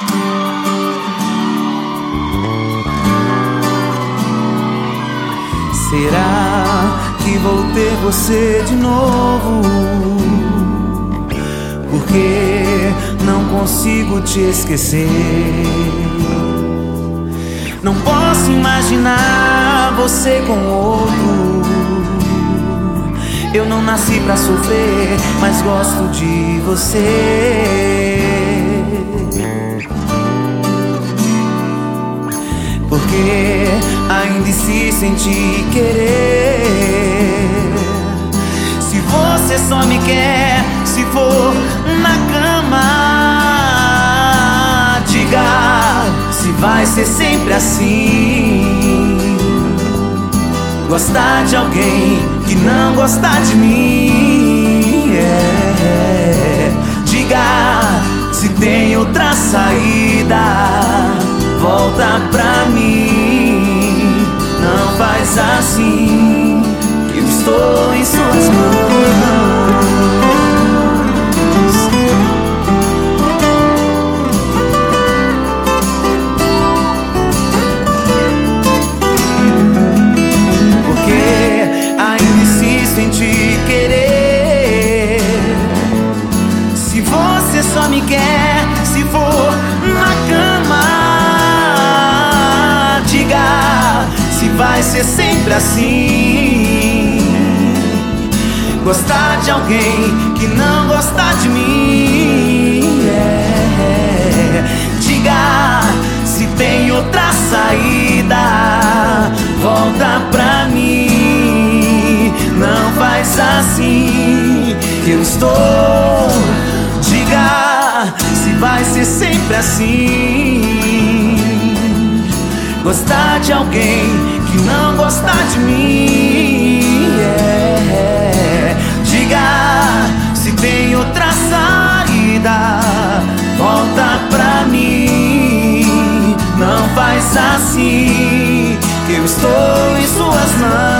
Será que vou ter você de novo? Porque não consigo te esquecer. Não posso imaginar você com outro. Eu não nasci pra sofrer, mas gosto de você. Porque ainda insisto em te querer. Se você só me quer se for na cama, diga se vai ser sempre assim. Gostar de alguém que não gosta de mim, diga se tem outra saída. Volta pra mim, não faz assim, que eu estou em suas mãos. Porque ainda insisto em te querer. Se você só me quer se for na cama, se vai ser sempre assim. Gostar de alguém que não gosta de mim, diga se tem outra saída. Volta pra mim, não faz assim, que eu estou. Diga se vai ser sempre assim. Gostar de alguém que não gosta de mim, diga se tem outra saída. Volta pra mim, não faz assim, que eu estou em suas mãos.